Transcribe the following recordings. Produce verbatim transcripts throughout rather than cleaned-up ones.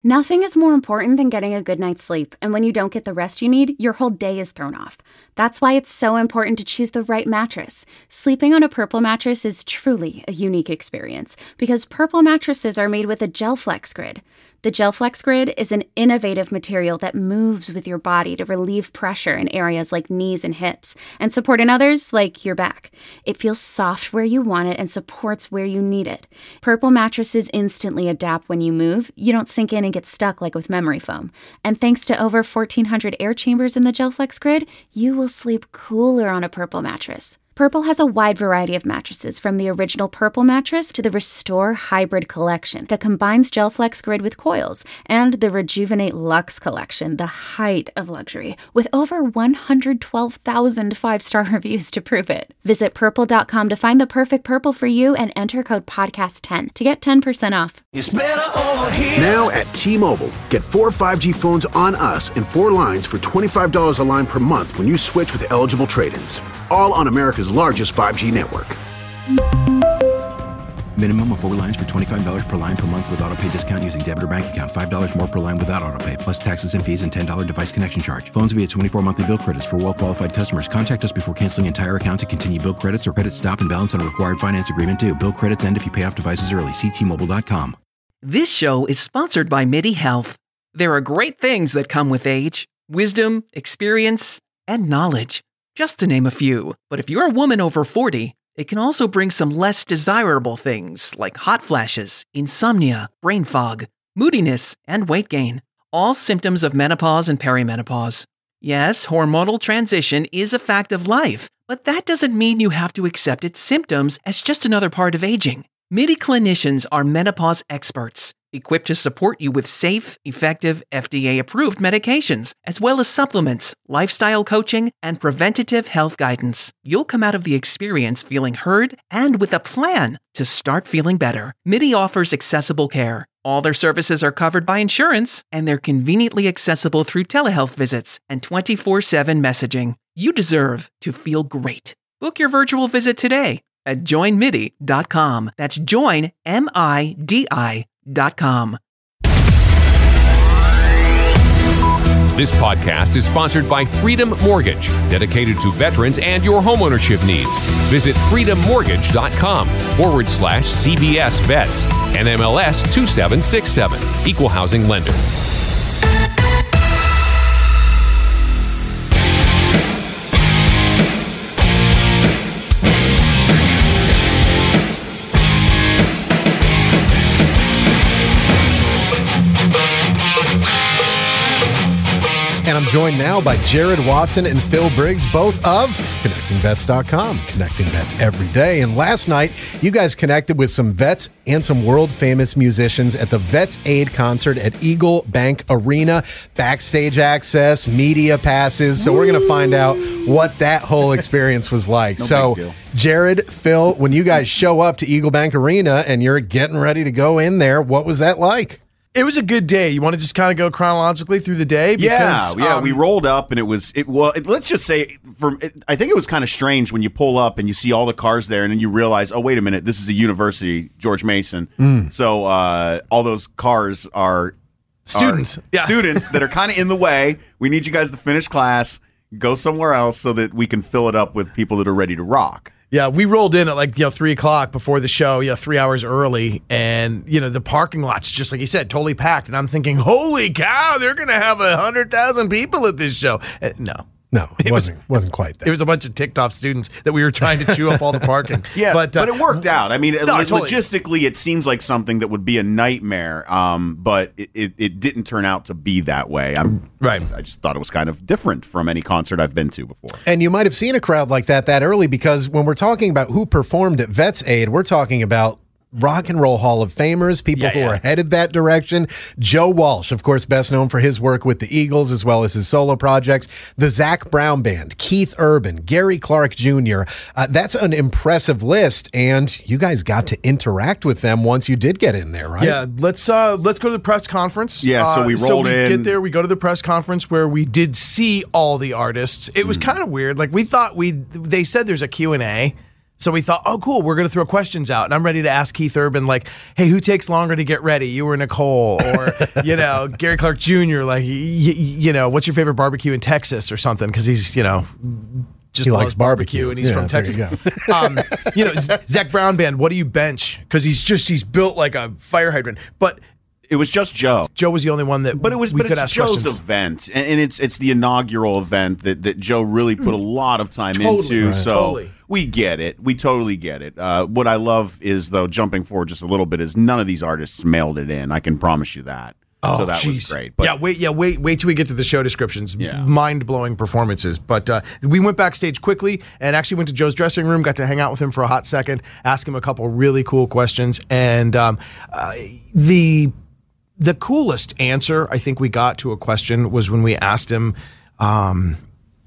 Nothing is more important than getting a good night's sleep, and when you don't get the rest you need, your whole day is thrown off. That's why it's so important to choose the right mattress. Sleeping on a Purple mattress is truly a unique experience, because Purple mattresses are made with a GelFlex Grid. The GelFlex Grid is an innovative material that moves with your body to relieve pressure in areas like knees and hips, and support in others like your back. It feels soft where you want it and supports where you need it. Purple mattresses instantly adapt when you move. You don't sink in and get stuck like with memory foam. And thanks to over fourteen hundred air chambers in the GelFlex Grid, you will sleep cooler on a Purple mattress. Purple has a wide variety of mattresses, from the original Purple mattress to the Restore Hybrid collection that combines GelFlex Grid with coils, and the Rejuvenate Luxe collection, the height of luxury, with over one hundred twelve thousand five-star reviews to prove it. Visit purple dot com to find the perfect Purple for you and enter code podcast ten to get ten percent off. It's better over here. Now at T-Mobile, get four five G phones on us and four lines for twenty-five dollars a line per month when you switch with eligible trade-ins. All on America's largest five G network. Minimum of four lines for twenty-five dollars per line per month with autopay discount using debit or bank account. five dollars more per line without autopay, plus taxes and fees and ten dollars device connection charge. Phones via twenty-four monthly bill credits for well-qualified customers. Contact us before canceling entire account to continue bill credits or credit stop and balance on a required finance agreement due. Bill credits end if you pay off devices early. See T Mobile dot com. This show is sponsored by MIDI Health. There are great things that come with age: wisdom, experience, and knowledge, just to name a few. But if you're a woman over forty, it can also bring some less desirable things like hot flashes, insomnia, brain fog, moodiness, and weight gain. All symptoms of menopause and perimenopause. Yes, hormonal transition is a fact of life, but that doesn't mean you have to accept its symptoms as just another part of aging. MIDI clinicians are menopause experts, equipped to support you with safe, effective, F D A-approved medications, as well as supplements, lifestyle coaching, and preventative health guidance. You'll come out of the experience feeling heard and with a plan to start feeling better. MIDI offers accessible care. All their services are covered by insurance, and they're conveniently accessible through telehealth visits and twenty-four seven messaging. You deserve to feel great. Book your virtual visit today at join midi dot com. That's join, M I D I dot com. This podcast is sponsored by Freedom Mortgage, dedicated to veterans and your homeownership needs. Visit freedom mortgage dot com forward slash C B S Vets, N M L S two seven six seven, Equal Housing Lender. And I'm joined now by Jared Watson and Phil Briggs, both of connecting vets dot com, connecting vets every day. And last night, you guys connected with some vets and some world-famous musicians at the Vets Aid concert at Eagle Bank Arena. Backstage access, media passes. So we're going to find out what that whole experience was like. No so, Jared, Phil, when you guys show up to Eagle Bank Arena and you're getting ready to go in there, what was that like? It was a good day. You want to just kind of go chronologically through the day? Because, yeah, yeah. Um, we rolled up, and it was it. Well, it, let's just say, from it, I think it was kind of strange when you pull up and you see all the cars there, and then you realize, oh, wait a minute, this is a university, George Mason. Mm. So uh, all those cars are students, are yeah. students that are kind of in the way. We need you guys to finish class, go somewhere else, so that we can fill it up with people that are ready to rock. Yeah, we rolled in at like, you know, three o'clock before the show, you know, three hours early. And, you know, the parking lot's just like you said, totally packed. And I'm thinking, holy cow, they're going to have one hundred thousand people at this show. Uh, no. No, it, it wasn't was, wasn't quite that. It was a bunch of ticked off students that we were trying to chew up all the parking. Yeah, but, uh, but it worked out. I mean, no, lo- totally. logistically, it seems like something that would be a nightmare, um, but it, it, it didn't turn out to be that way. I'm right. I just thought it was kind of different from any concert I've been to before. And you might have seen a crowd like that that early, because when we're talking about who performed at Vets Aid, we're talking about Rock and Roll Hall of Famers, people yeah, who yeah. are headed that direction. Joe Walsh, of course, best known for his work with the Eagles as well as his solo projects. The Zac Brown Band, Keith Urban, Gary Clark Junior Uh, that's an impressive list, and you guys got to interact with them once you did get in there, right? Yeah, let's uh, let's go to the press conference. Yeah, so we uh, rolled so we in. get there, we go to the press conference where we did see all the artists. It was mm. kind of weird. Like we thought we, they said there's a Q and A. So we thought, oh, cool, we're going to throw questions out. And I'm ready to ask Keith Urban, like, hey, who takes longer to get ready, you or Nicole? Or, you know, Gary Clark Junior, like, y- y- you know, what's your favorite barbecue in Texas or something? Because he's, you know, just he loves likes barbecue. barbecue and he's yeah, from Texas. You, um, you know, Zach Brown Band, what do you bench? Because he's just, he's built like a fire hydrant. But it was just Joe. Joe was the only one that But it was we but could it's ask Joe's questions. event, and, and it's it's the inaugural event that, that Joe really put a lot of time Totally, into. right. So Totally. we get it. We totally get it. Uh, what I love is, though, jumping forward just a little bit, is none of these artists mailed it in. I can promise you that. Oh, so that geez. was great. But yeah, wait, yeah, wait, wait till we get to the show descriptions. Yeah. Mind-blowing performances. But uh, we went backstage quickly and actually went to Joe's dressing room, got to hang out with him for a hot second, ask him a couple really cool questions. And um, uh, the the coolest answer I think we got to a question was when we asked him, um,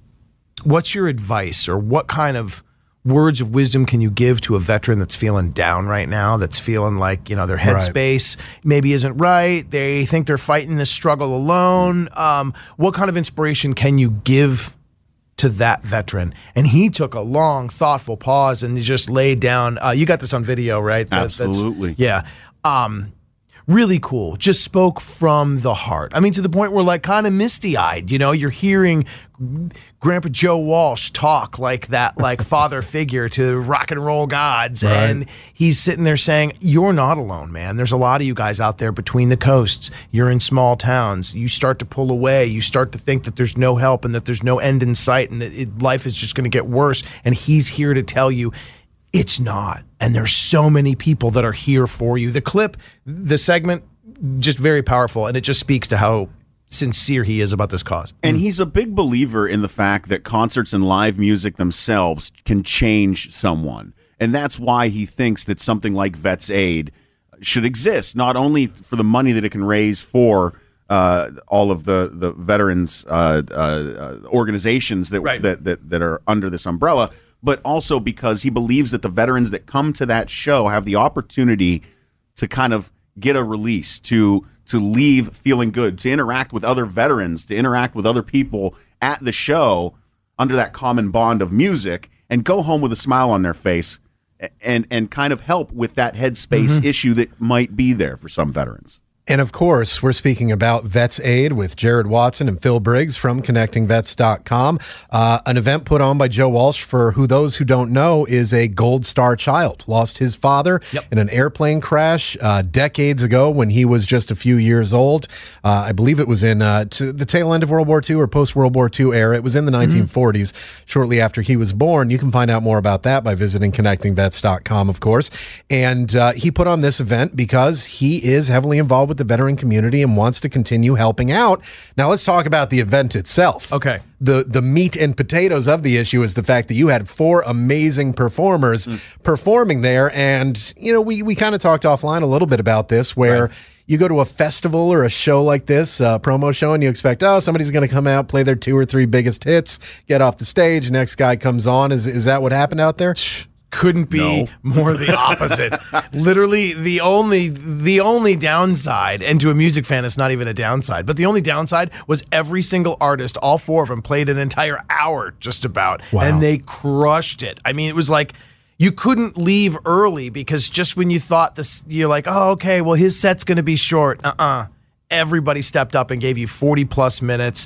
what's your advice, or what kind of words of wisdom can you give to a veteran that's feeling down right now, that's feeling like, you know, their headspace maybe isn't right, they think they're fighting this struggle alone. Um, what kind of inspiration can you give to that veteran? And he took a long, thoughtful pause and he just laid down. Uh, you got this on video, right? That- that's- Absolutely. yeah. Um, really cool. Just spoke from the heart. I mean, to the point where, like, kind of misty-eyed, you know, you're hearing Grandpa Joe Walsh talk like that, like father figure to rock and roll gods. Right. And he's sitting there saying, you're not alone, man. There's a lot of you guys out there between the coasts. You're in small towns. You start to pull away. You start to think that there's no help and that there's no end in sight and that it, life is just going to get worse. And he's here to tell you, it's not. And there's so many people that are here for you. The clip, the segment, just very powerful. And it just speaks to how sincere he is about this cause. And he's a big believer in the fact that concerts and live music themselves can change someone. And that's why he thinks that something like Vets Aid should exist, not only for the money that it can raise for uh, all of the, the veterans uh, uh, organizations that, Right. that, that, that are under this umbrella, but also because he believes that the veterans that come to that show have the opportunity to kind of get a release, to to leave feeling good, to interact with other veterans, to interact with other people at the show under that common bond of music, and go home with a smile on their face and and kind of help with that headspace Mm-hmm. issue that might be there for some veterans. And of course, we're speaking about Vets Aid with Jared Watson and Phil Briggs from connecting vets dot com, uh, an event put on by Joe Walsh, for who those who don't know is a Gold Star child. Lost his father Yep. in an airplane crash uh, decades ago when he was just a few years old. Uh, I believe it was in uh, to the tail end of World War Two or post-World War Two era. It was in the nineteen forties, shortly after he was born. You can find out more about that by visiting connecting vets dot com, of course. And uh, he put on this event because he is heavily involved with the veteran community and wants to continue helping out. Now let's talk about the event itself. Okay. The the meat and potatoes of the issue is the fact that you had four amazing performers Mm. performing there. And, you know, we, we kind of talked offline a little bit about this, where Right. you go to a festival or a show like this, a promo show, and you expect, oh, somebody's going to come out, play their two or three biggest hits, get off the stage, next guy comes on. Is, is that what happened out there? Couldn't be No. more the opposite. Literally, the only the only downside, and to a music fan, it's not even a downside, but the only downside was every single artist, all four of them, played an entire hour just about, Wow. and they crushed it. I mean, it was like you couldn't leave early because just when you thought this, you're like, oh, okay, well, his set's going to be short. Uh-uh. Everybody stepped up and gave you forty plus minutes.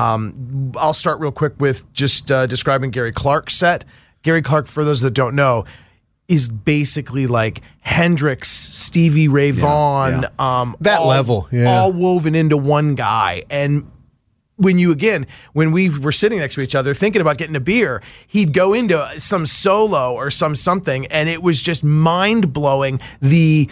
Um, I'll start real quick with just uh, describing Gary Clark's set. Gary Clark, for those that don't know, is basically like Hendrix, Stevie Ray Vaughan, um, That all- level, yeah. all woven into one guy. And when you, again, when we were sitting next to each other thinking about getting a beer, he'd go into some solo or some something, and it was just mind-blowing the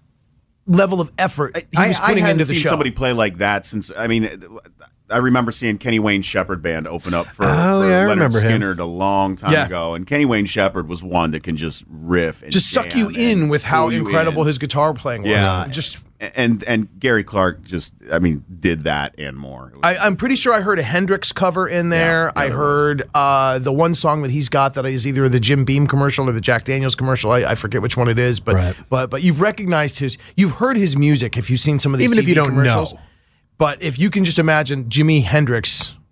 level of effort he I, was I putting hadn't into the seen show. somebody play like that since, I mean, I remember seeing Kenny Wayne Shepherd Band open up for, Oh, for yeah, I Leonard remember him. Skinner a long time Yeah. ago, and Kenny Wayne Shepherd was one that can just riff and just suck you jam in and with how pull you incredible in. his guitar playing was. Yeah. Just and and Gary Clark just, I mean, did that and more. It was- I, I'm pretty sure I heard a Hendrix cover in there. Yeah, I yeah, there heard uh, the one song that he's got that is either the Jim Beam commercial or the Jack Daniels commercial. I, I forget which one it is, but Right. but but you've recognized his, you've heard his music if you've seen some of these Even T if V you don't commercials. know. But if you can just imagine Jimi Hendrix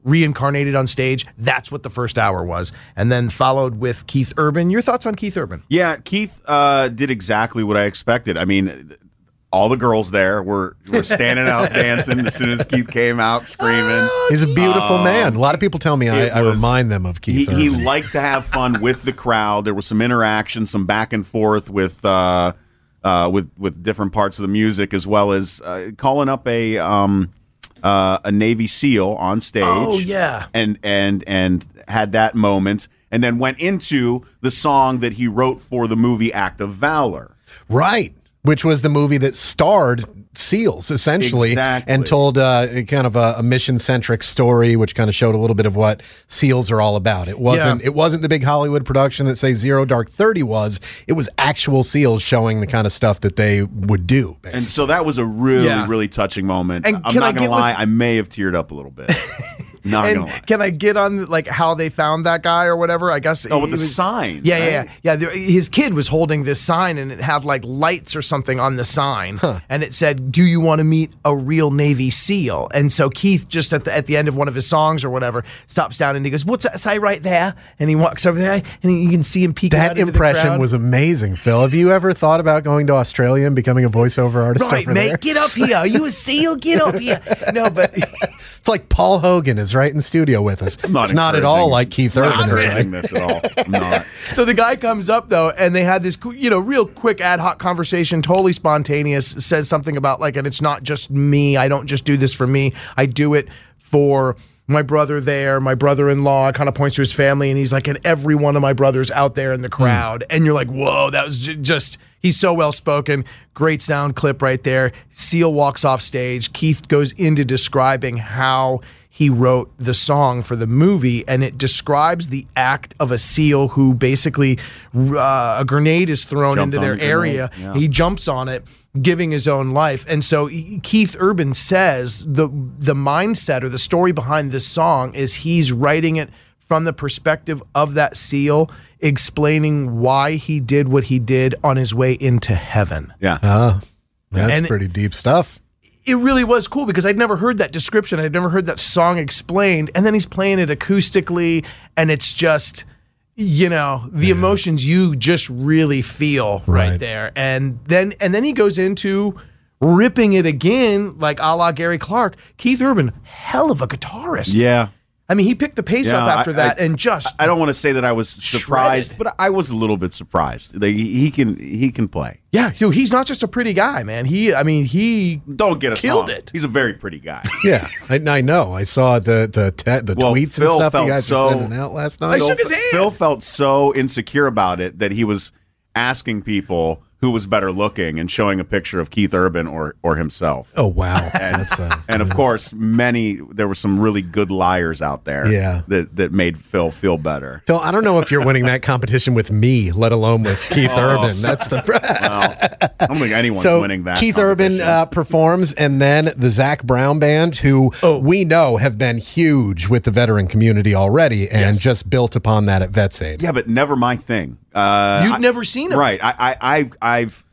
reincarnated on stage. That's what the first hour was. And then followed with Keith Urban. Your thoughts on Keith Urban? Yeah, Keith uh, did exactly what I expected. I mean, all the girls there were, were standing out dancing as soon as Keith came out screaming. He's a beautiful Um, man. A lot of people tell me I, I was- remind them of Keith He, he Urban. liked to have fun with the crowd. There was some interaction, some back and forth with uh, uh, with with different parts of the music, as well as uh, calling up a um, uh, a Navy SEAL on stage. Oh, yeah. and and and had that moment, and then went into the song that he wrote for the movie Act of Valor. Right. Which was the movie that starred SEALs, essentially, Exactly. and told uh, a kind of a, a mission-centric story, which kind of showed a little bit of what SEALs are all about. It wasn't Yeah. it wasn't the big Hollywood production that, say, Zero Dark Thirty was. It was actual SEALs showing the kind of stuff that they would do, basically. And so that was a really, Yeah. really touching moment. And I'm can not I gonna get lie, with- I may have teared up a little bit. Not And gonna lie. can I get on like how they found that guy or whatever? I guess. Oh, with it the was- sign, Yeah, yeah, right? yeah. yeah there, his kid was holding this sign and it had like lights or something on the sign, and it said, "Do you want to meet a real Navy SEAL?" And so Keith, just at the at the end of one of his songs or whatever, stops down and he goes, "What's that say right there?" And he walks over there and he, you can see him peeking out That into the impression crowd. was amazing, Phil. Have you ever thought about going to Australia and becoming a voiceover artist Right, over mate, there? get up here. Are you a SEAL? Get up here. No, but It's like Paul Hogan is right in studio with us. I'm not it's not at all encouraging- like Keith not Urban is, encouraging right? this at all. I'm not. so the guy comes up though, and they had this, you know, real quick ad hoc conversation, totally spontaneous. Says something about like, and it's not just me. I don't just do this for me. I do it for my brother there, my brother-in-law. Kind of points to his family, and he's like, and every one of my brothers out there in the crowd. And you're like, whoa, that was ju- just. He's so well spoken. Great sound clip right there. Seal walks off stage. Keith goes into describing how he wrote the song for the movie, and it describes the act of a SEAL who basically uh, a grenade is thrown Jumped into on their the grenade, area. yeah. He jumps on it, giving his own life. And so he- Keith Urban says the the mindset or the story behind this song is he's writing it from the perspective of that SEAL, explaining why he did what he did on his way into heaven. Yeah. Oh, that's And- pretty deep stuff. It really was cool because I'd never heard that description. I'd never heard that song explained. And then he's playing it acoustically, and it's just, you know, the emotions you just really feel right, Right. there. And then and then he goes into ripping it again, like a la Gary Clark. Keith Urban, hell of a guitarist. Yeah. I mean, he picked the pace Yeah, up after I- that I- and just I don't want to say that I was surprised, Shredded. but I was a little bit surprised. Like, he he can he can play. yeah, dude, he's not just a pretty guy, man. He, I mean, he Don't get us Killed wrong. it. He's a very pretty guy. Yeah, I, I know. I saw the the te- the Well, tweets Phil and stuff felt you guys so- were sending out last night. I shook his hand. Phil felt so insecure about it that he was asking people who was better looking and showing a picture of Keith Urban or or himself. Oh wow, that's uh, And of course, many there were some really good liars out there. Yeah. that that made Phil feel better. Phil. I don't know if you're winning that competition with me, let alone with Keith Urban. That's the Well, I don't think anyone's so winning that. Keith Urban competition. uh, performs, and then the Zach Brown Band, who Oh. we know have been huge with the veteran community already, and Yes. just built upon that at Vets Aid. Yeah, but never my thing. Uh, You've I- never seen him. right? I, I, I've, I've,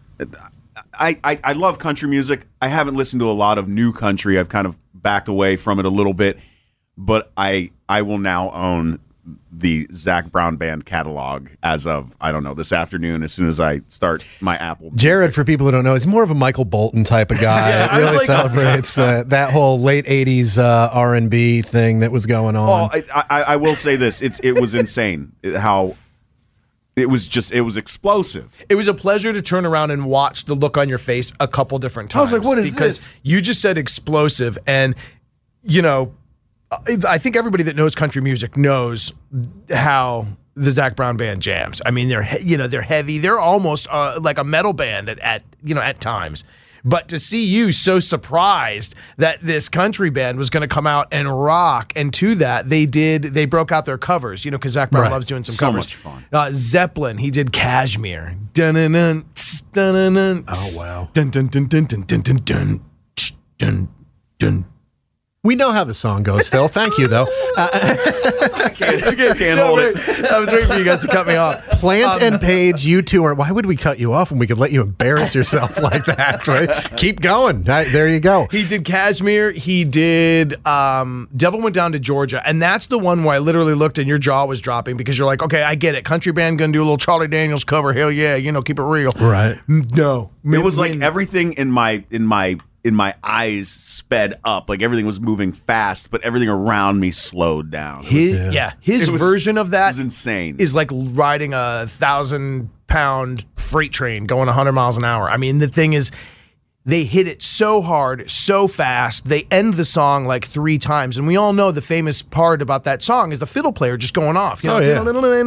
I, I, I love country music. I haven't listened to a lot of new country. I've kind of backed away from it a little bit, but I, I will now own the Zach Brown Band catalog as of I don't know this afternoon. As soon as I start my Apple, Jared, for people who don't know, is more of a Michael Bolton type of guy. Yeah, I It was really like- celebrates the, that whole late eighties uh, R and B thing that was going on. Oh, I, I, I will say this: it's it was insane how it was just it was explosive. It was a pleasure to turn around and watch the look on your face a couple different I times. was like, what is because this? you just said explosive, and you know, I- I think everybody that knows country music knows how the Zach Brown Band jams. I mean, they're he- you know they're heavy. They're almost uh, like a metal band at, at you know at times. But to see you so surprised that this country band was going to come out and rock, and to that they did, they broke out their covers, you know, because Zach Brown Right. loves doing some So covers. much fun. Uh, Zeppelin, he did Kashmir. Dun-dun-dun, tss, dun-dun-dun, tss. Oh, wow. Dun dun dun dun dun dun dun dun tsh, dun dun. We know how the song goes, Phil. Thank you, though. Uh, I can't, I can't No, hold wait. it. I was waiting for you guys to cut me off. Plant Um, and Page, you two are. Why would we cut you off when we could let you embarrass yourself like that? Right? Keep going. Right, there you go. He did Kashmir. He did um, Devil Went Down to Georgia. And that's the one where I literally looked and your jaw was dropping because you're like, okay, I get it. Country band going to do a little Charlie Daniels cover. Hell yeah. You know, keep it real. Right. No. It was like everything in my in my in my eyes sped up, like everything was moving fast, but everything around me slowed down. It His, was- yeah. his It was- version of that it was insane. is like riding a thousand pound freight train going one hundred miles an hour. I mean, the thing is, they hit it so hard, so fast. They end the song like three times. And we all know the famous part about that song is the fiddle player just going off. You know? Oh, yeah.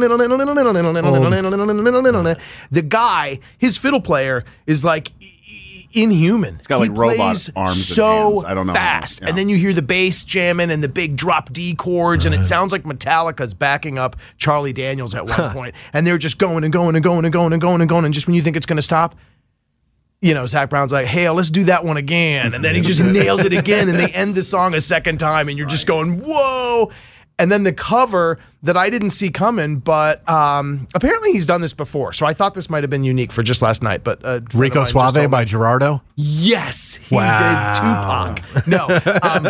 The guy, his fiddle player is like inhuman. He's got, like, He robot plays arms and so hands. I don't know. fast. Yeah. And then you hear the bass jamming and the big drop D chords, and it sounds like Metallica's backing up Charlie Daniels at one point. And they're just going and going and going and going and going and going. And just when you think it's going to stop, you know, Zach Brown's like, hey, let's do that one again. And then he just nails it again, and they end the song a second time, and you're just going, whoa. And then the cover that I didn't see coming, but um, apparently he's done this before. So I thought this might have been unique for just last night. But uh, Rico Suave by Gerardo? Yes, he Wow. did Tupac. No, um,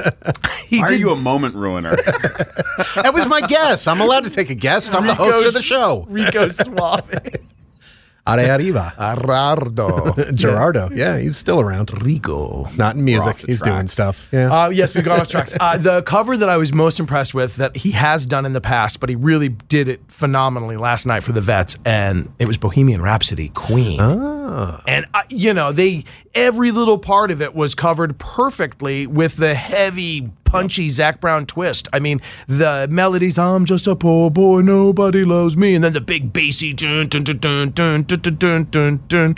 he Why did are you a moment ruiner? That was my guess. I'm allowed to take a guess. I'm the host of the show. Rico Suave. Are arriba. Gerardo. Gerardo. Yeah, he's still around. Rico. Not in music. off the He's doing tracks. stuff. Yeah. Uh, yes, we got off tracks. Uh, the cover that I was most impressed with that he has done in the past, but he really did it phenomenally last night for the Vets, and it was Bohemian Rhapsody, Queen. Oh. And uh, you know, they every little part of it was covered perfectly with the heavy, punchy Zach Brown twist. I mean, the melodies, I'm just a poor boy, nobody loves me, and then the big bassy dun dun dun dun dun dun dun dun dun dun.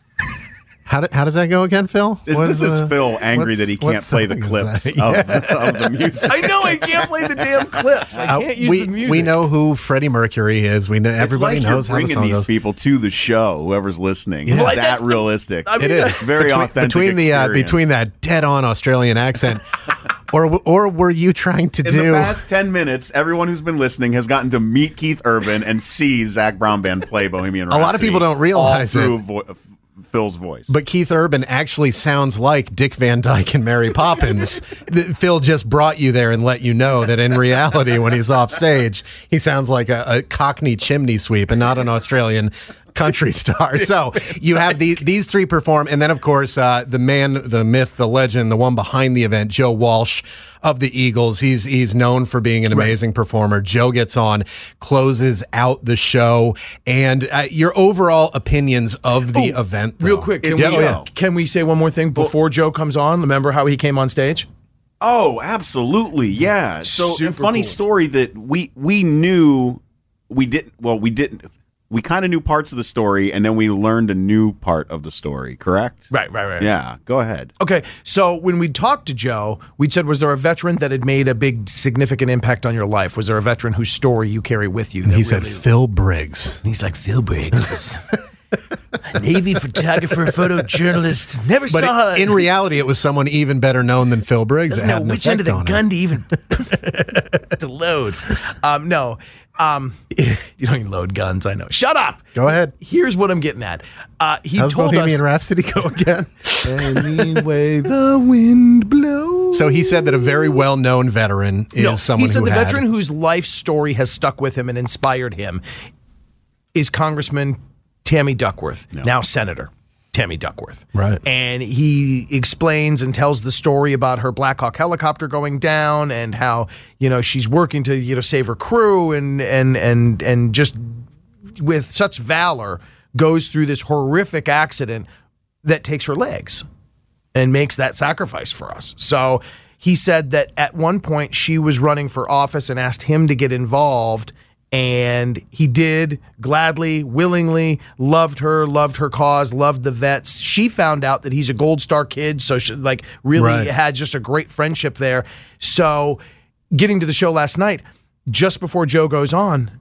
How, do, how does that go again, Phil? This, What this is, is uh, Phil angry what's- that he what can't play the song is clips that? of, of the music. I know I can't play the damn clips. I Uh, can't use we, the music. we know who Freddie Mercury is. We know everybody it's like knows you're how the bringing song these goes. people to the show. Whoever's listening, Yeah. it's Well, that that's the- realistic. I mean, It is It's very between, authentic between the uh, experience. between that dead-on Australian accent, or or were you trying to In do? the past ten minutes, everyone who's been listening has gotten to meet Keith Urban and see Zach Brown Band play Bohemian Rhapsody. A lot of people don't realize all it. through vo- f- Phil's voice. But Keith Urban actually sounds like Dick Van Dyke and Mary Poppins. Th- Phil just brought you there and let you know that in reality, when he's off stage, he sounds like a, a Cockney chimney sweep and not an Australian country star. So you have these these three perform, and then of course uh, the man, the myth, the legend, the one behind the event, Joe Walsh of the Eagles. He's he's known for being an amazing performer. Joe gets on, closes out the show, and uh, your overall opinions of the Oh, event. Real though. quick, can, It's we, a show. can we say one more thing before Joe comes on? Remember how he came on stage? Oh, absolutely, yeah. So, a Super funny cool. story that we we knew we didn't. Well, we didn't. We kind of knew parts of the story, and then we learned a new part of the story. Correct? Right, right, right. Yeah. Go ahead. Okay, so when we talked to Joe, we said, was there a veteran that had made a big, significant impact on your life? Was there a veteran whose story you carry with you? And that he said really- Phil Briggs. And he's like, Phil Briggs was a Navy photographer, photojournalist. Never But saw it, in reality, it was someone even better known than Phil Briggs that doesn't had know an which end of the effect on gun him. to even to load. Um, no, um, you don't even load guns. I know. Shut up. Go ahead. Here's what I'm getting at. Uh, he How's told Bohemian us. Rhapsody go again? Anyway, the wind blows. So he said that a very well-known veteran is No, someone he said who the had, veteran whose life story has stuck with him and inspired him is Congressman Tammy Duckworth, now Senator Tammy Duckworth. Right. And he explains and tells the story about her Black Hawk helicopter going down and how, you know, she's working to, you know, save her crew and and and and just with such valor goes through this horrific accident that takes her legs and makes that sacrifice for us. So he said that at one point she was running for office and asked him to get involved, and he did gladly, willingly, loved her, loved her cause, loved the vets. She found out that he's a Gold Star kid, so she like really Right. had just a great friendship there. So getting to the show last night, just before Joe goes on,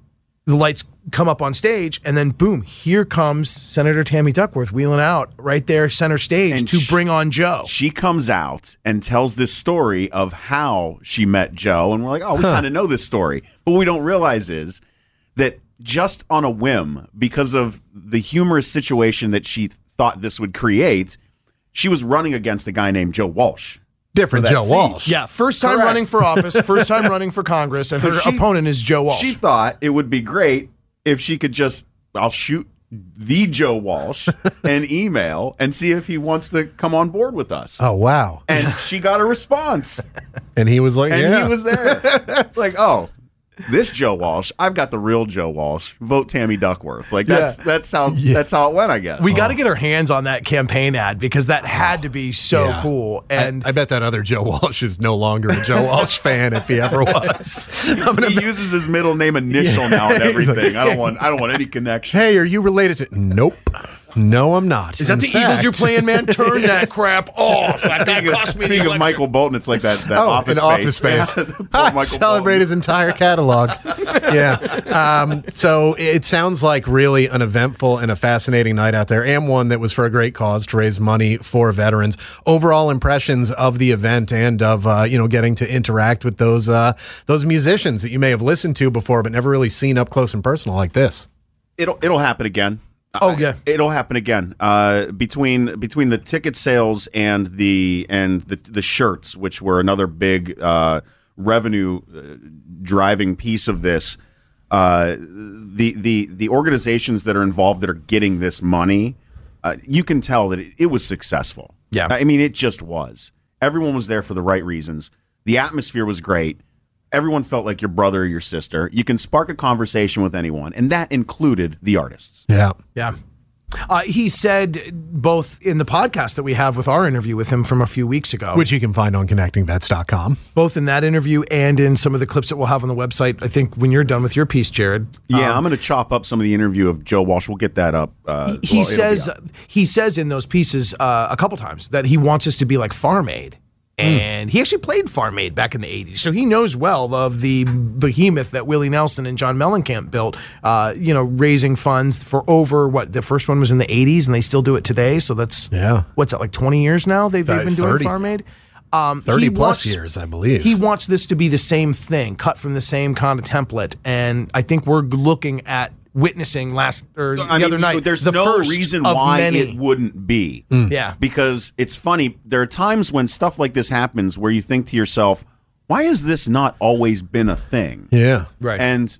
the lights come up on stage, and then boom, here comes Senator Tammy Duckworth wheeling out right there center stage And to she- bring on Joe. She comes out and tells this story of how she met Joe, and we're like, oh, we kind of know this story. But what we don't realize is that just on a whim, because of the humorous situation that she thought this would create, she was running against a guy named Joe Walsh. Different for that Joe seat. Walsh. Yeah, first time Correct. running for office, first time running for Congress, and So her she- opponent is Joe Walsh. She thought it would be great if she could just, I'll shoot the Joe Walsh an email and see if he wants to come on board with us. Oh, wow. And she got a response. And he was like, And yeah. he was there. It's like, oh, this Joe Walsh, I've got the real Joe Walsh. Vote Tammy Duckworth. Like that's Yeah. that's how that's how it went, I guess. we got to get our hands on that campaign ad because that had to be so Yeah. cool. And I, I bet that other Joe Walsh is no longer a Joe Walsh fan if he ever was. I'm gonna he uses his middle name initial now and everything. I don't want I don't want any connection. Hey, are you related to? Nope. No, I'm not. is that In the fact- Eagles you're playing, man? Turn that crap off. That guy Speaking, of, cost me the speaking of election. Michael Bolton, it's like that, that Oh, office an office space. space. Poor Ah, Michael celebrate Bolton. his entire catalog. Yeah. Um, so it sounds like really an eventful and a fascinating night out there, and one that was for a great cause to raise money for veterans. Overall impressions of the event and of uh, you know getting to interact with those uh, those musicians that you may have listened to before but never really seen up close and personal like this. It'll it'll happen again. Oh, Uh, yeah. it'll happen again. Uh, between between the ticket sales and the and the the shirts, which were another big uh, revenue uh, driving piece of this. Uh, the the the organizations that are involved that are getting this money, uh, you can tell that it, it was successful. Yeah. I mean, it just was. Everyone was there for the right reasons. The atmosphere was great. Everyone felt like your brother or your sister. You can spark a conversation with anyone, and that included the artists. Yeah. Yeah. Uh, he said both in the podcast that we have with our interview with him from a few weeks ago, Which you can find on connecting vets dot com. both in that interview and in some of the clips that we'll have on the website. I think when you're done with your piece, Jared. Yeah, um, I'm going to chop up some of the interview of Joe Walsh. We'll get that up. Uh, he well, it'll be says up. he says in those pieces uh, a couple times that he wants us to be like Farm Aid. And he actually played Farm Aid back in the eighties. So he knows well of the behemoth that Willie Nelson and John Mellencamp built, uh, you know, raising funds for over, what, the first one was in the eighties, and they still do it today. So that's, Yeah. what's that, like twenty years now they've, they've Uh, been doing thirty. Farm Aid? Um, thirty he plus wants- years, I believe. He wants this to be the same thing, cut from the same kind of template. And I think we're looking at witnessing last, or I the mean, other night, there's the no first reason of why many. it wouldn't be. Yeah. Because it's funny. There are times when stuff like this happens where you think to yourself, why has this not always been a thing? Yeah. Right. And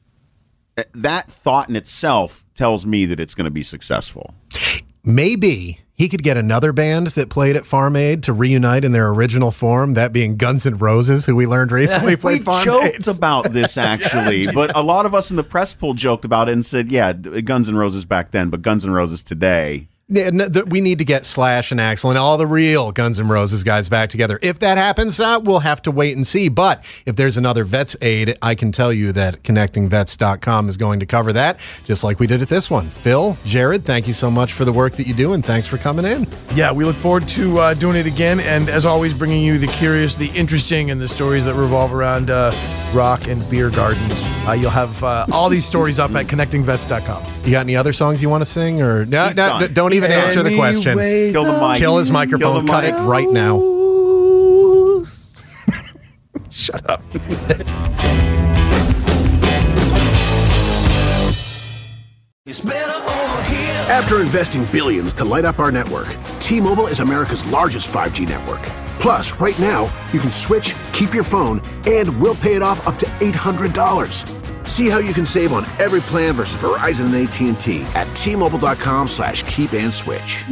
that thought in itself tells me that it's going to be successful. Maybe he could get another band that played at Farm Aid to reunite in their original form, that being Guns N' Roses, who we learned recently We played Farm joked Aid. about this actually, but a lot of us in the press pool joked about it and said, yeah, Guns N' Roses back then, but Guns N' Roses today. Yeah, no, th- we need to get Slash and Axl and all the real Guns N' Roses guys back together. If that happens, uh, we'll have to wait and see. But if there's another Vets Aid, I can tell you that connecting vets dot com is going to cover that, just like we did at this one. Phil, Jared, thank you so much for the work that you do, and thanks for coming in. Yeah, we look forward to uh, doing it again. And as always, bringing you the curious, the interesting, and the stories that revolve around uh, rock and beer gardens. Uh, you'll have uh, all these stories up at connecting vets dot com. You got any other songs you want to sing? Or no, He's no, done. d- don't even answer the question. Kill the mic. Kill his microphone. Kill the Cut it mic. right now. Shut up. After investing billions to light up our network, T-Mobile is America's largest five G network. Plus, right now, you can switch, keep your phone, and we'll pay it off up to eight hundred dollars. See how you can save on every plan versus Verizon and A T and T at T-Mobile.com slash keep and switch.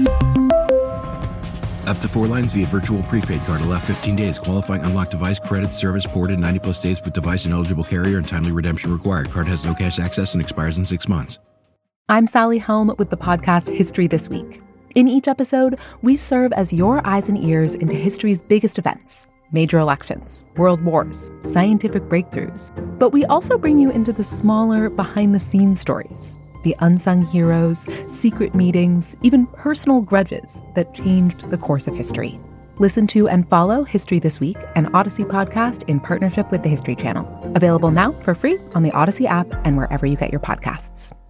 Up to four lines via virtual prepaid card. Allow fifteen days. Qualifying unlocked device credit service ported ninety plus days with device and eligible carrier and timely redemption required. Card has no cash access and expires in six months. I'm Sally Helm with the podcast History This Week. In each episode, we serve as your eyes and ears into history's biggest events, major elections, world wars, scientific breakthroughs. But we also bring you into the smaller, behind-the-scenes stories, the unsung heroes, secret meetings, even personal grudges that changed the course of history. Listen to and follow History This Week, an Odyssey podcast in partnership with the History Channel. Available now for free on the Odyssey app and wherever you get your podcasts.